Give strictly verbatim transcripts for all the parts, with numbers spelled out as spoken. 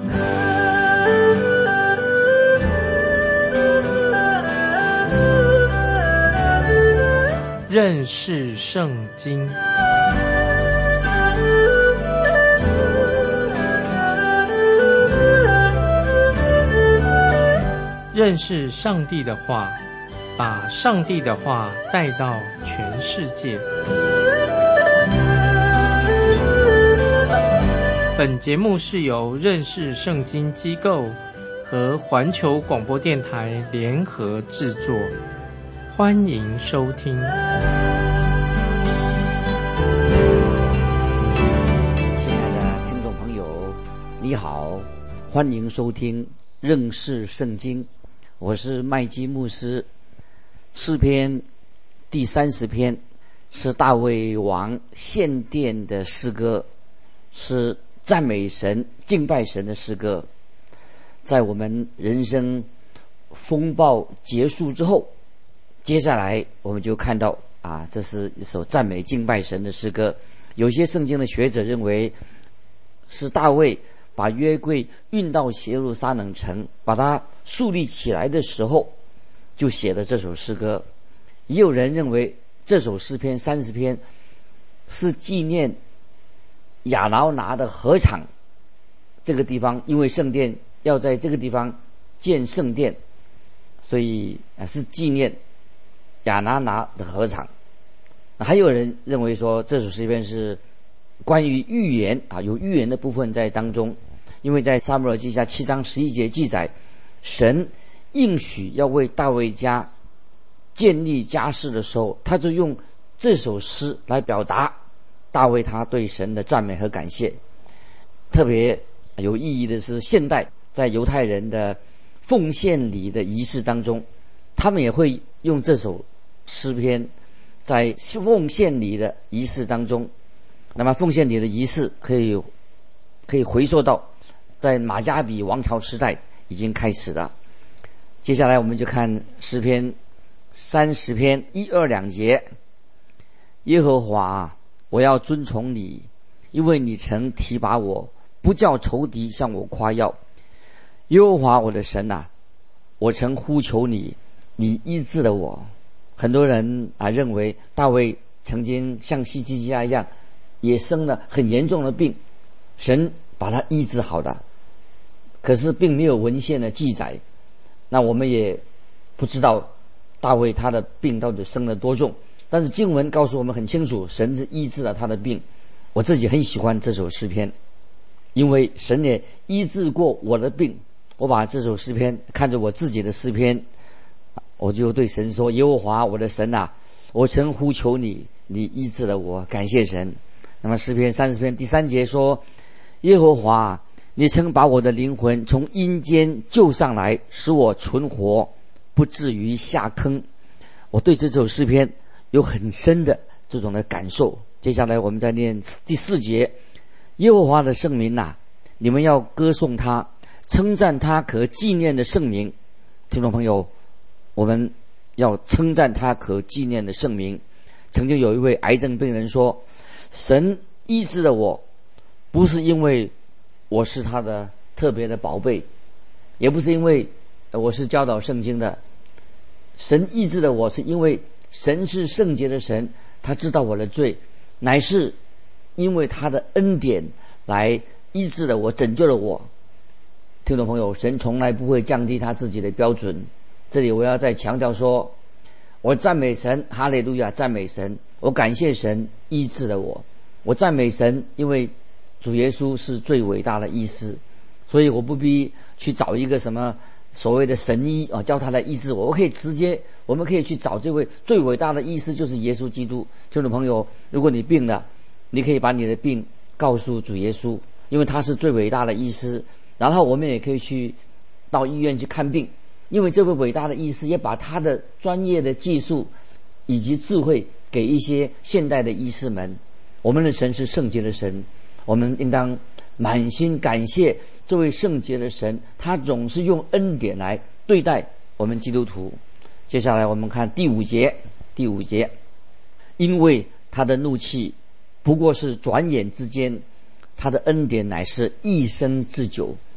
认识圣经。认识上帝的话，把上帝的话带到全世界。本节目是由认识圣经机构和环球广播电台联合制作，欢迎收听。 亲爱的听众朋友，你好，欢迎收听认识圣经，我是麦基牧师。诗篇第三十篇是大卫王献殿的诗歌，是赞美神、敬拜神的诗歌。在我们人生风暴结束之后，接下来我们就看到啊，这是一首赞美敬拜神的诗歌。有些圣经的学者认为是大卫把约柜运到耶路撒冷城，把它树立起来的时候就写了这首诗歌。也有人认为这首诗篇三十篇是纪念亚劳拿的禾场这个地方，因为圣殿要在这个地方建圣殿，所以啊是纪念亚拿拿的禾场。还有人认为说这首诗篇是关于预言啊，有预言的部分在当中，因为在撒母耳记下七章十一节记载，神应许要为大卫家建立家室的时候，他就用这首诗来表达大卫他对神的赞美和感谢。特别有意义的是，现代在犹太人的奉献礼的仪式当中，他们也会用这首诗篇在奉献礼的仪式当中。那么奉献礼的仪式可以可以回溯到在马加比王朝时代已经开始了。接下来我们就看诗篇三十篇一二两节。耶和华，我要尊崇你，因为你曾提拔我，不叫仇敌向我夸耀。耶和华我的神啊，我曾呼求你，你医治了我。很多人啊认为大卫曾经像希西家一样，也生了很严重的病，神把他医治好的，可是并没有文献的记载。那我们也不知道大卫他的病到底生了多重，但是经文告诉我们很清楚，神是医治了他的病。我自己很喜欢这首诗篇，因为神也医治过我的病。我把这首诗篇看着我自己的诗篇，我就对神说，耶和华我的神啊，我曾呼求你，你医治了我，感谢神。那么诗篇三十篇第三节说，耶和华，你曾把我的灵魂从阴间救上来，使我存活，不至于下坑。我对这首诗篇有很深的这种的感受。接下来我们再念第四节，耶和华的圣名啊，你们要歌颂他，称赞他可纪念的圣名。听众朋友，我们要称赞他可纪念的圣名。曾经有一位癌症病人说，神医治了我，不是因为我是他的特别的宝贝，也不是因为我是教导圣经的，神医治了我是因为神是圣洁的神，他知道我的罪，乃是因为他的恩典来医治了我，拯救了我。听众朋友，神从来不会降低他自己的标准。这里我要再强调说，我赞美神，哈利路亚，赞美神，我感谢神医治了我，我赞美神，因为主耶稣是最伟大的医师，所以我不必去找一个什么所谓的神医啊，叫他来医治我。我可以直接，我们可以去找这位最伟大的医师，就是耶稣基督。听众朋友，如果你病了，你可以把你的病告诉主耶稣，因为他是最伟大的医师。然后我们也可以去到医院去看病，因为这位伟大的医师也把他的专业的技术以及智慧给一些现代的医师们。我们的神是圣洁的神，我们应当满心感谢这位圣洁的神，他总是用恩典来对待我们基督徒。接下来我们看第五节，第五节，因为他的怒气不过是转眼之间，他的恩典乃是一生之久。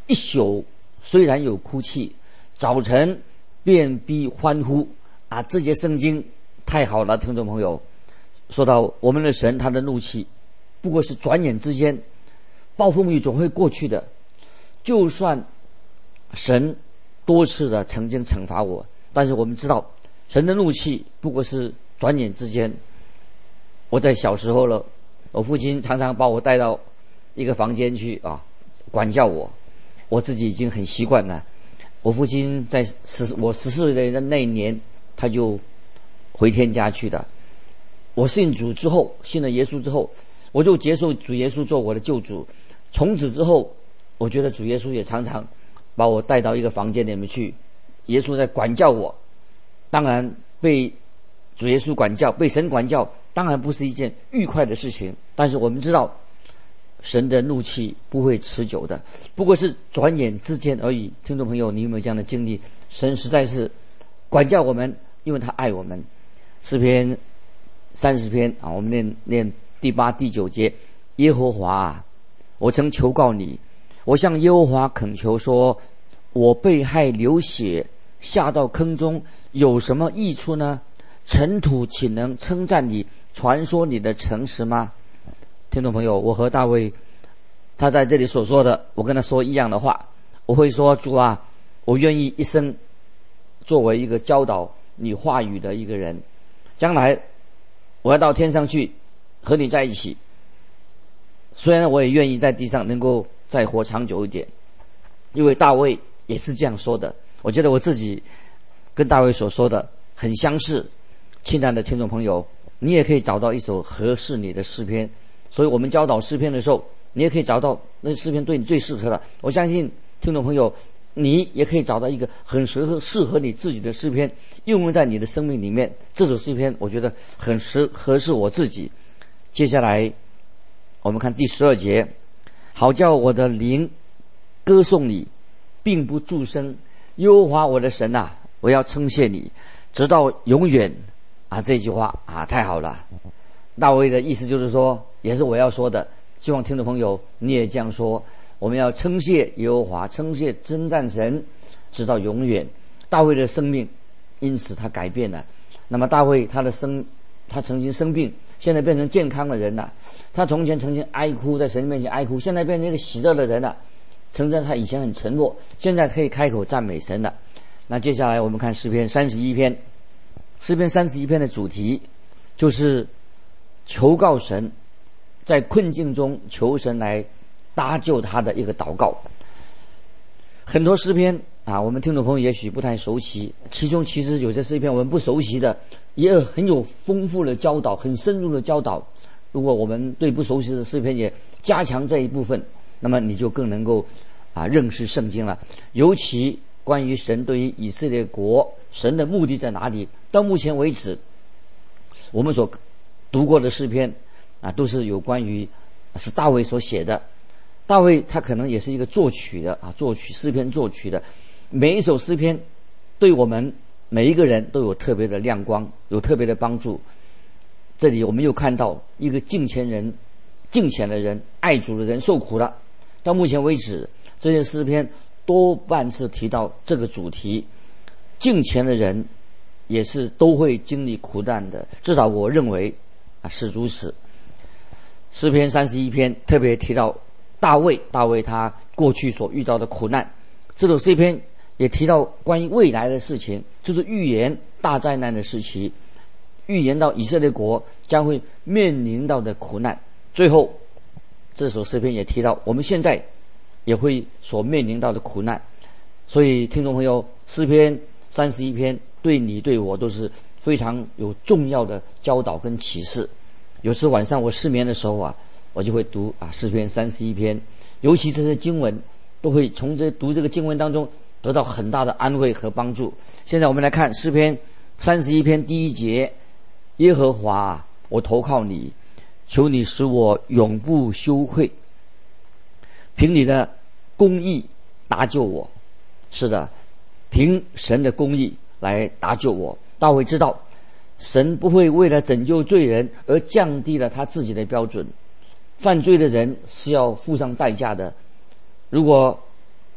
一宿虽然有哭泣，早晨便必欢呼啊！这节圣经太好了，听众朋友。说到我们的神，他的怒气不过是转眼之间，暴风雨总会过去的。就算神多次的曾经惩罚我，但是我们知道神的怒气不过是转眼之间。我在小时候了，我父亲常常把我带到一个房间去啊，管教我，我自己已经很习惯了。我父亲在十我十四岁的那一年，他就回天家去了。我信主之后，信了耶稣之后，我就接受主耶稣做我的救主。从此之后，我觉得主耶稣也常常把我带到一个房间里面去，耶稣在管教我。当然，被主耶稣管教，被神管教，当然不是一件愉快的事情。但是我们知道，神的怒气不会持久的，不过是转眼之间而已。听众朋友，你有没有这样的经历？神实在是管教我们，因为他爱我们。诗篇三十篇啊，我们念念第八、第九节。耶和华啊，我曾求告你，我向耶和华恳求说，我被害流血，下到坑中，有什么益处呢？尘土岂能称赞你，传说你的诚实吗？听众朋友，我和大卫他在这里所说的，我跟他说一样的话。我会说，主啊，我愿意一生作为一个教导你话语的一个人，将来我要到天上去和你在一起。虽然我也愿意在地上能够再活长久一点，因为大卫也是这样说的。我觉得我自己跟大卫所说的很相似。亲爱的听众朋友，你也可以找到一首合适你的诗篇，所以我们教导诗篇的时候，你也可以找到那诗篇对你最适合的。我相信听众朋友，你也可以找到一个很适合适合你自己的诗篇，应用在你的生命里面。这首诗篇我觉得很适合适我自己。接下来我们看第十二节，好叫我的灵歌颂你，并不住声。耶和华我的神啊，我要称谢你，直到永远啊！这句话啊，太好了。大卫的意思就是说，也是我要说的，希望听众朋友你也这样说。我们要称谢耶和华，称谢称赞神，直到永远。大卫的生命因此他改变了。那么大卫他的生，他曾经生病，现在变成健康的人了。他从前曾经哀哭，在神面前哀哭，现在变成一个喜乐的人了。承认他以前很沉默，现在可以开口赞美神了。那接下来我们看诗篇三十一篇。诗篇三十一篇的主题就是求告神，在困境中求神来搭救他的一个祷告。很多诗篇啊，我们听众朋友也许不太熟悉，其中其实有些诗篇我们不熟悉的，也很有丰富的教导，很深入的教导。如果我们对不熟悉的诗篇也加强这一部分，那么你就更能够啊认识圣经了。尤其关于神对于以色列国，神的目的在哪里？到目前为止，我们所读过的诗篇啊，都是有关于是大卫所写的。大卫他可能也是一个作曲的啊，作曲诗篇作曲的。每一首诗篇对我们每一个人都有特别的亮光，有特别的帮助。这里我们又看到一个敬虔人、敬虔的人、爱主的人受苦了。到目前为止，这些诗篇多半是提到这个主题，敬虔的人也是都会经历苦难的，至少我认为啊是如此。诗篇三十一篇特别提到大卫，大卫他过去所遇到的苦难。这首诗篇也提到关于未来的事情，就是预言大灾难的时期，预言到以色列国将会面临到的苦难。最后这首诗篇也提到我们现在也会所面临到的苦难。所以听众朋友，诗篇三十一篇对你对我都是非常有重要的教导跟启示。有时晚上我失眠的时候啊，我就会读啊诗篇三十一篇，尤其这些经文都会从这读这个经文当中得到很大的安慰和帮助。现在我们来看诗篇三十一篇第一节，耶和华，我投靠你，求你使我永不羞愧，凭你的公义搭救我。是的，凭神的公义来搭救我。大卫知道神不会为了拯救罪人而降低了他自己的标准，犯罪的人是要付上代价的。如果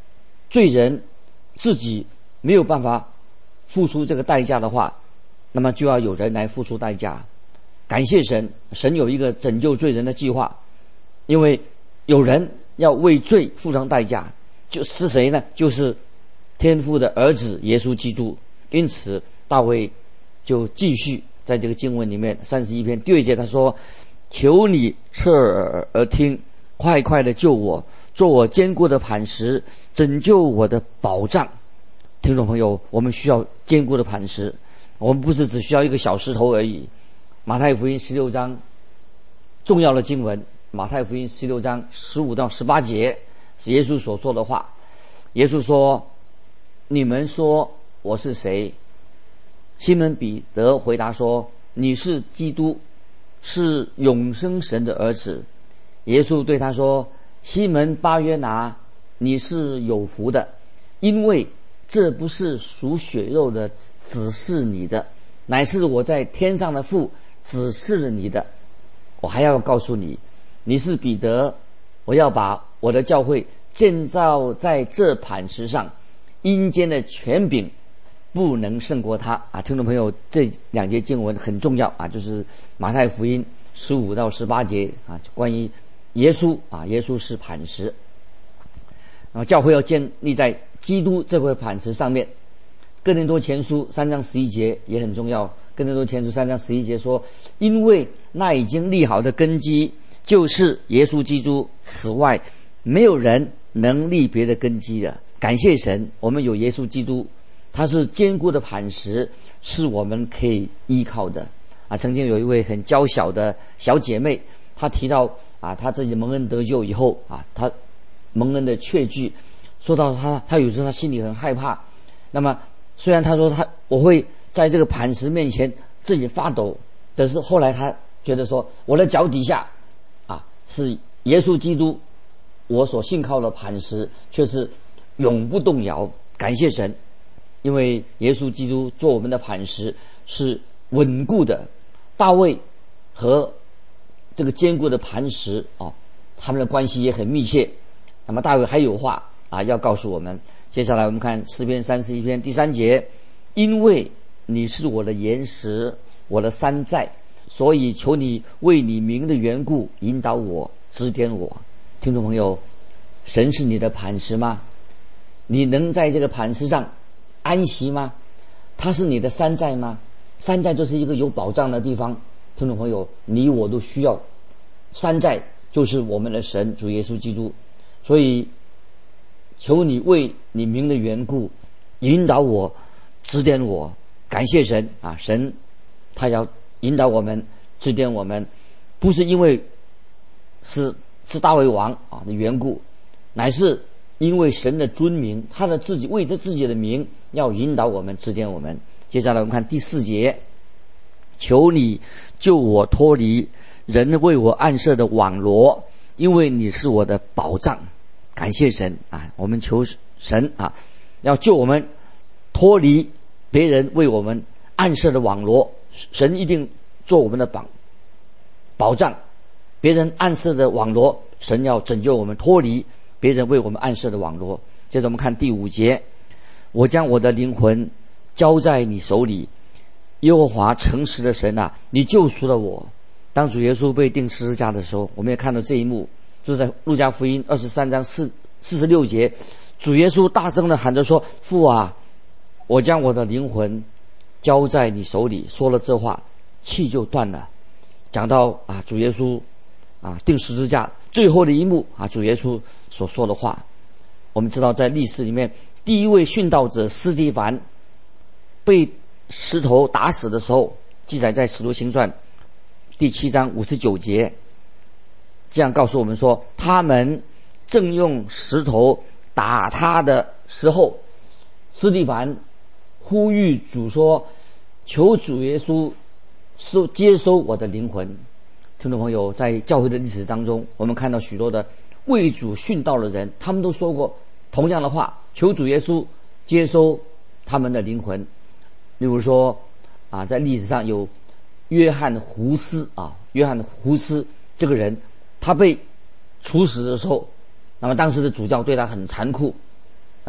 罪人自己没有办法付出这个代价的话，那么就要有人来付出代价。感谢神，神有一个拯救罪人的计划，因为有人要为罪付上代价，就是谁呢？就是天父的儿子耶稣基督。因此大卫就继续在这个经文里面三十一篇第二节他说，求你侧耳而听，快快的救我，做我坚固的磐石，拯救我的保障。听众朋友，我们需要坚固的磐石，我们不是只需要一个小石头而已。马太福音十六章重要的经文，马太福音十六章十五到十八节是耶稣所说的话。耶稣说，你们说我是谁？西门彼得回答说，你是基督，是永生神的儿子。耶稣对他说，西门巴约拿，你是有福的，因为这不是属血肉的指示你的，乃是我在天上的父指示了你的。我还要告诉你，你是彼得，我要把我的教会建造在这磐石上，阴间的权柄不能胜过他啊！听众朋友，这两节经文很重要啊，就是马太福音十五到十八节啊，关于耶稣啊，耶稣是磐石，然后教会要建立在基督这块磐石上面。哥林多前书三章十一节也很重要。哥林多前书三章十一节说，因为那已经立好的根基就是耶稣基督，此外没有人能立别的根基的。感谢神，我们有耶稣基督，他是坚固的磐石，是我们可以依靠的啊。曾经有一位很娇小的小姐妹，她提到啊，她自己蒙恩得救以后啊，她蒙恩的确据，说到她她有时候她心里很害怕。那么虽然她说她我会在这个磐石面前自己发抖，但是后来她觉得说，我的脚底下啊是耶稣基督，我所信靠的磐石却是永不动摇。感谢神，因为耶稣基督做我们的磐石是稳固的。大卫和这个坚固的磐石啊，他们的关系也很密切。那么大卫还有话啊要告诉我们。接下来我们看诗篇三十一篇第三节，因为你是我的岩石，我的山寨，所以求你为你名的缘故引导我，指点我。听众朋友，神是你的磐石吗？你能在这个磐石上安息吗？它是你的山寨吗？山寨就是一个有保障的地方。听众朋友，你我都需要山寨，就是我们的神主耶稣基督。所以求你为你名的缘故引导我，指点我。感谢神啊，神他要引导我们，指点我们，不是因为是是大卫王啊的缘故，乃是因为神的尊名，他的自己为他自己的名要引导我们，指点我们。接下来我们看第四节，求你救我脱离人为我暗设的网罗，因为你是我的保障。感谢神啊，我们求神啊，要救我们脱离别人为我们暗设的网罗。神一定做我们的保保障，别人暗设的网罗，神要拯救我们脱离别人为我们暗设的网罗。接着我们看第五节，我将我的灵魂交在你手里，耶和华诚实的神啊，你救赎了我。当主耶稣被钉十字架的时候，我们也看到这一幕，就是在路加福音二十三章四四十六节，主耶稣大声的喊着说，父啊，我将我的灵魂交在你手里。说了这话，气就断了。讲到啊，主耶稣啊钉十字架最后的一幕啊，主耶稣所说的话，我们知道在历史里面，第一位殉道者司提反被石头打死的时候，记载在使徒行传第七章五十九节，这样告诉我们说，他们正用石头打他的时候，司提反呼吁主说，求主耶稣收接收我的灵魂。听众朋友，在教会的历史当中，我们看到许多的为主殉道的人，他们都说过同样的话，求主耶稣接收他们的灵魂。例如说啊，在历史上有约翰胡斯啊，约翰胡斯这个人，他被处死的时候，那么当时的主教对他很残酷，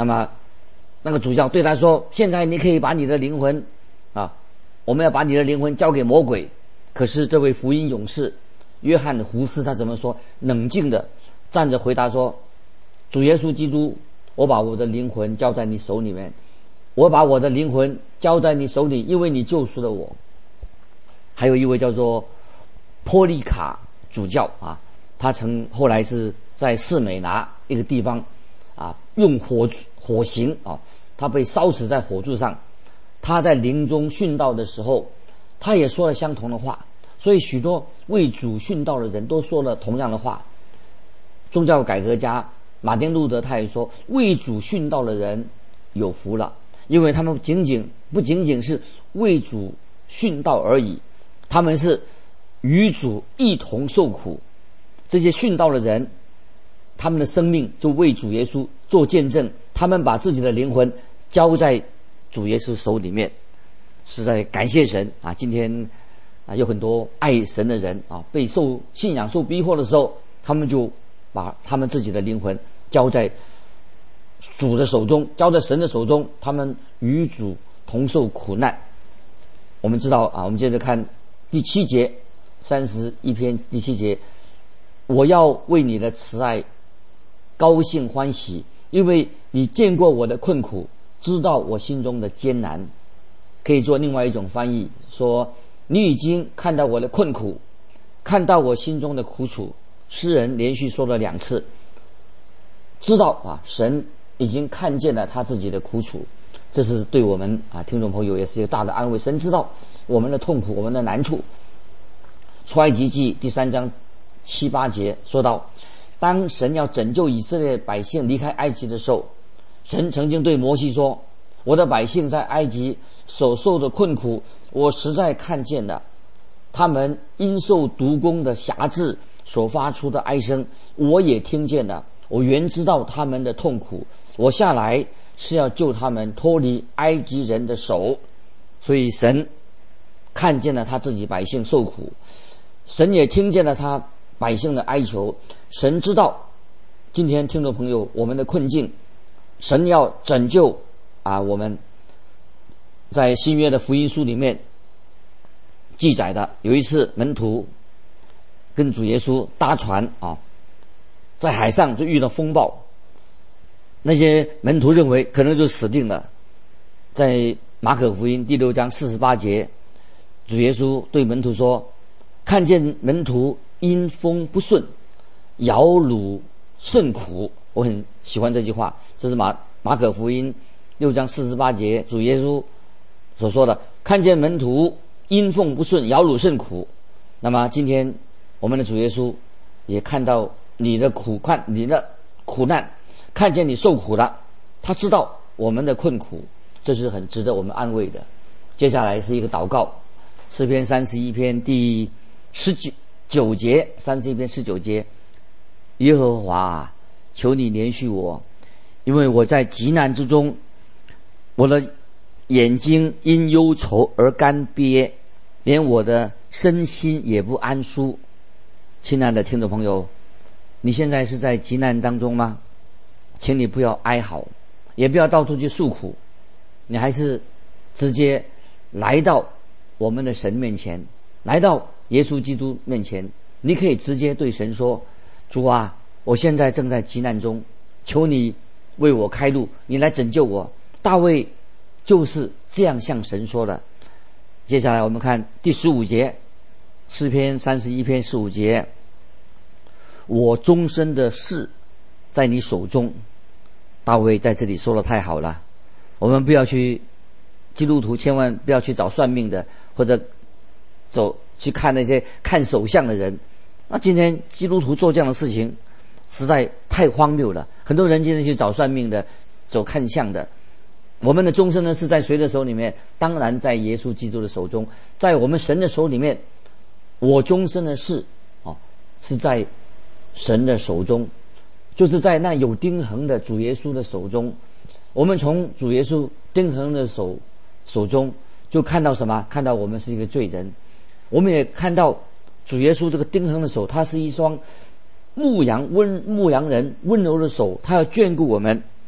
那么那个主教对他说，现在你可以把你的灵魂啊，我们要把你的灵魂交给魔鬼。可是这位福音勇士约翰胡斯他怎么说？冷静的站着回答说，主耶稣基督，我把我的灵魂交在你手里面，我把我的灵魂交在你手里，因为你救赎了我。还有一位叫做波利卡主教啊，他曾后来是在士美拿一个地方啊，用火火刑啊，他被烧死在火柱上。他在临终殉道的时候，他也说了相同的话。所以许多为主殉道的人都说了同样的话。宗教改革家马丁路德他也说，为主殉道的人有福了，因为他们仅仅不仅仅是为主殉道而已，他们是与主一同受苦。这些殉道的人，他们的生命就为主耶稣做见证，他们把自己的灵魂交在主耶稣手里面，实在感谢神啊！今天啊，有很多爱神的人啊，被受信仰受逼迫的时候，他们就把他们自己的灵魂交在主的手中，交在神的手中，他们与主同受苦难。我们知道啊，我们接着看第七节，三十一篇第七节，我要为你的慈爱高兴欢喜，因为你见过我的困苦，知道我心中的艰难。可以做另外一种翻译，说你已经看到我的困苦，看到我心中的苦楚。诗人连续说了两次，知道啊，神已经看见了他自己的苦楚，这是对我们啊听众朋友也是一个大的安慰。神知道我们的痛苦，我们的难处。出埃及记第三章七八节说到，当神要拯救以色列百姓离开埃及的时候，神曾经对摩西说，我的百姓在埃及所受的困苦，我实在看见了，他们因受毒弓的辖制所发出的哀声，我也听见了。我原知道他们的痛苦，我下来是要救他们脱离埃及人的手。所以神看见了他自己百姓受苦，神也听见了他百姓的哀求。神知道今天听众朋友我们的困境，神要拯救啊我们。在新约的福音书里面记载的，有一次门徒跟主耶稣搭船啊，在海上就遇到风暴，那些门徒认为可能就死定了。在马可福音第六章四十八节，主耶稣对门徒说，看见门徒因风不顺，摇橹甚苦。我很喜欢这句话，这是马马可福音六章四十八节主耶稣所说的，看见门徒因风不顺，摇橹甚苦。那么今天我们的主耶稣也看到你的苦，看你的苦难，看见你受苦了，他知道我们的困苦，这是很值得我们安慰的。接下来是一个祷告，诗篇三十一篇第十九九节，三十一篇十九节，耶和华啊，求你怜恤我，因为我在极难之中，我的眼睛因忧愁而干瘪，连我的身心也不安舒。亲爱的听众朋友，你现在是在极难当中吗？请你不要哀嚎，也不要到处去诉苦，你还是直接来到我们的神面前，来到耶稣基督面前，你可以直接对神说，主啊，我现在正在极难中，求你为我开路，你来拯救我。大卫就是这样向神说的。接下来我们看第十五节，诗篇三十一篇十五节，我终身的事在你手中。大卫在这里说的太好了，我们不要去，基督徒千万不要去找算命的，或者走去看那些看手相的人。那今天基督徒做这样的事情实在太荒谬了，很多人今天去找算命的，走看相的。我们的终身呢是在谁的手里面？当然在耶稣基督的手中，在我们神的手里面。我终身的事哦，是在神的手中，就是在那有钉痕的主耶稣的手中。我们从主耶稣钉痕的手手中就看到什么？看到我们是一个罪人。我们也看到主耶稣这个钉痕的手，他是一双牧羊温牧羊人温柔的手，他要眷顾我们。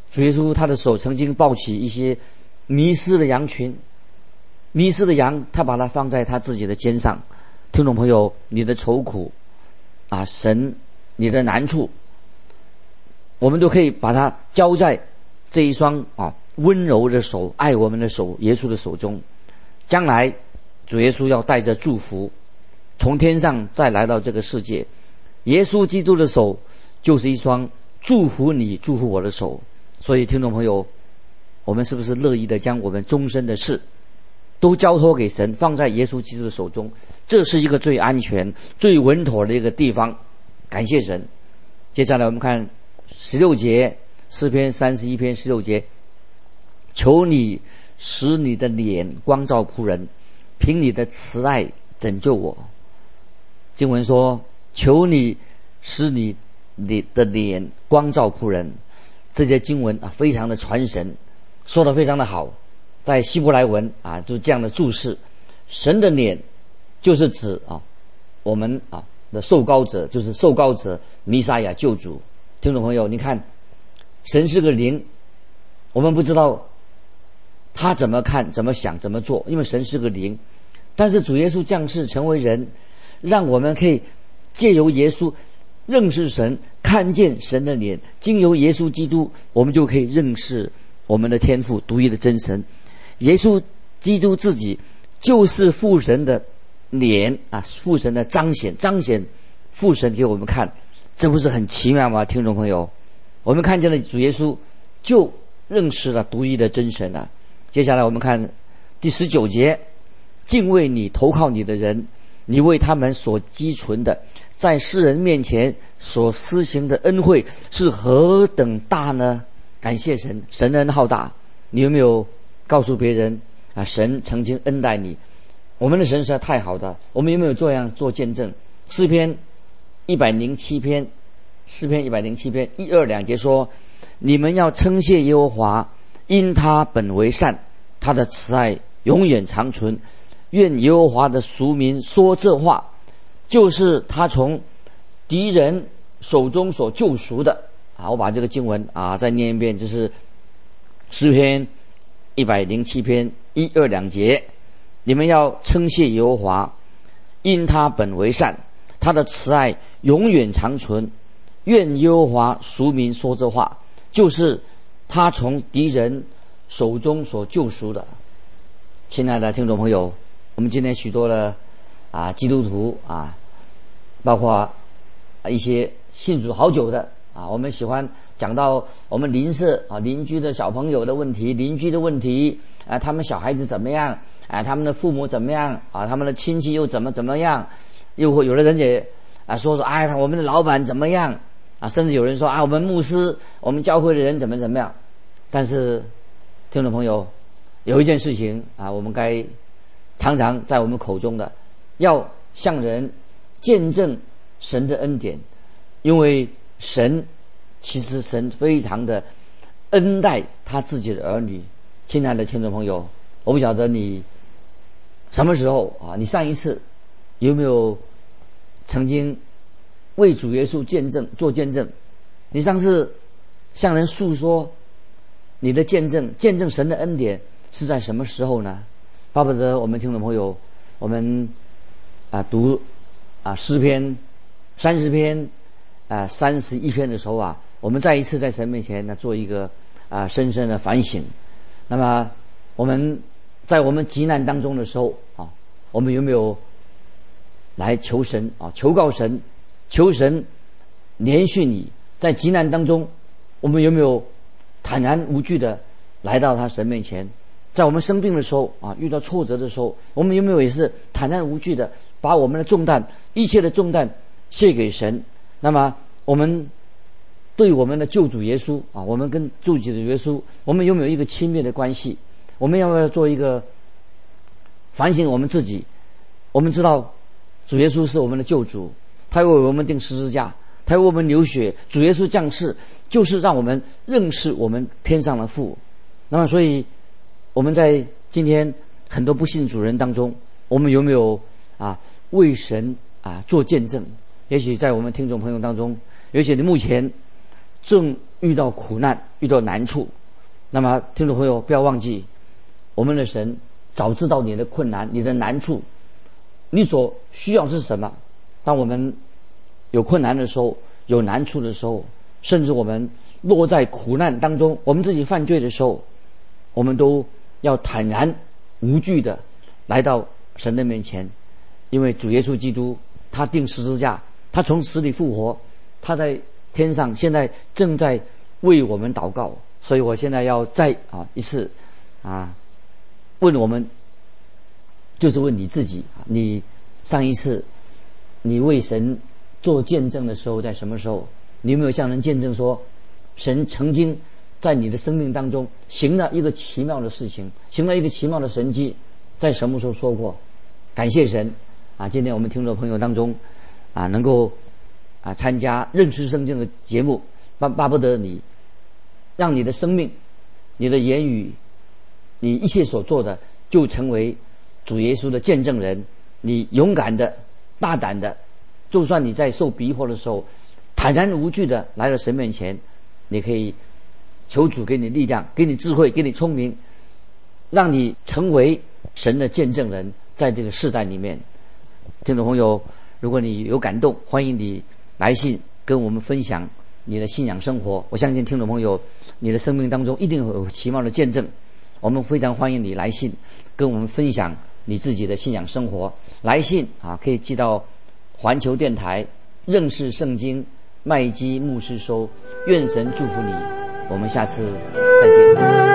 主耶稣他的手曾经抱起一些迷失的羊群，迷失的羊，他把它放在他自己的肩上。听众朋友，你的愁苦啊，神你的难处，我们都可以把它交在这一双啊温柔的手、爱我们的手、耶稣的手中。将来主耶稣要带着祝福从天上再来到这个世界，耶稣基督的手就是一双祝福你、祝福我的手。所以听众朋友，我们是不是乐意的将我们终身的事都交托给神，放在耶稣基督的手中？这是一个最安全、最稳妥的一个地方。感谢神。接下来我们看十六节，诗篇三十一篇十六节，求你使你的脸光照仆人，凭你的慈爱拯救我。经文说，求你使你你的脸光照仆人。这些经文啊，非常的传神，说得非常的好。在希伯来文啊，就是这样的注释，神的脸就是指啊，我们啊的受膏者，就是受膏者弥撒亚救主。听众朋友，你看，神是个灵，我们不知道他怎么看、怎么想、怎么做，因为神是个灵。但是主耶稣降世成为人，让我们可以借由耶稣认识神，看见神的脸。经由耶稣基督，我们就可以认识我们的天父独一的真神。耶稣基督自己就是父神的脸啊，父神的彰显，彰显父神给我们看，这不是很奇妙吗？听众朋友，我们看见了主耶稣，就认识了独一的真神了。接下来我们看第十九节，敬畏你、投靠你的人，你为他们所积存的，在世人面前所施行的恩惠是何等大呢？感谢神，神恩浩大。你有没有告诉别人啊，神曾经恩待你？我们的神实在太好了。我们有没有这样做见证？诗篇一百零七篇，诗篇一百零七篇一二两节说：你们要称谢耶和华，因他本为善，他的慈爱永远长存。愿耶和华的俗民说这话，就是他从敌人手中所救赎的。啊，我把这个经文啊再念一遍，就是诗篇一百零七篇一二两节，你们要称谢耶和华，因他本为善，他的慈爱永远长存。愿耶和华俗民说这话，就是他从敌人手中所救赎的。亲爱的听众朋友，我们今天许多的啊基督徒啊，包括一些信主好久的啊，我们喜欢讲到我们邻舍啊、邻居的小朋友的问题、邻居的问题啊，他们小孩子怎么样啊，他们的父母怎么样啊，他们的亲戚又怎么怎么样，又会有的人也啊说说哎，我们的老板怎么样啊，甚至有人说啊，我们牧师、我们教会的人怎么怎么样。但是听众朋友，有一件事情啊，我们该常常在我们口中的，要向人见证神的恩典，因为神其实神非常的恩待他自己的儿女。亲爱的听众朋友，我不晓得你什么时候啊，你上一次有没有曾经为主耶稣见证做见证？你上次向人诉说你的见证，见证神的恩典是在什么时候呢？巴不得我们听众朋友，我们啊读啊诗篇三十篇啊三十一篇的时候啊，我们再一次在神面前呢做一个啊深深的反省。那么我们在我们急难当中的时候啊，我们有没有来求神啊，求告神，求神连续你？在急难当中，我们有没有坦然无惧的来到他神面前？在我们生病的时候啊，遇到挫折的时候，我们有没有也是坦然无惧的把我们的重担、一切的重担卸给神？那么我们对我们的救主耶稣啊，我们跟救主耶稣，我们有没有一个亲密的关系？我们要不要做一个反省我们自己？我们知道主耶稣是我们的救主，他为我们钉十字架，他为我们流血。主耶稣降世就是让我们认识我们天上的父。那么所以我们在今天很多不信主人当中，我们有没有啊为神啊做见证？也许在我们听众朋友当中，也许你目前正遇到苦难，遇到难处。那么听众朋友不要忘记，我们的神早知道你的困难，你的难处，你所需要是什么。当我们有困难的时候，有难处的时候，甚至我们落在苦难当中，我们自己犯罪的时候，我们都要坦然无惧的来到神的面前。因为主耶稣基督他钉十字架，他从死里复活，他在天上现在正在为我们祷告。所以我现在要再啊一次啊问我们，就是问你自己，你上一次你为神做见证的时候在什么时候？你有没有向人见证说，神曾经在你的生命当中行了一个奇妙的事情，行了一个奇妙的神迹，在什么时候说过？感谢神啊！今天我们听众朋友当中啊能够啊参加认识圣经的节目，巴巴不得你让你的生命、你的言语、你一切所做的就成为主耶稣的见证人。你勇敢的、大胆的，就算你在受逼迫的时候，坦然无惧的来到神面前，你可以求主给你力量，给你智慧，给你聪明，让你成为神的见证人，在这个世代里面。听众朋友，如果你有感动，欢迎你来信跟我们分享你的信仰生活。我相信听众朋友，你的生命当中一定有奇妙的见证。我们非常欢迎你来信跟我们分享你自己的信仰生活。来信啊，可以寄到环球电台认识圣经麦基牧师收。愿神祝福你，我们下次再见。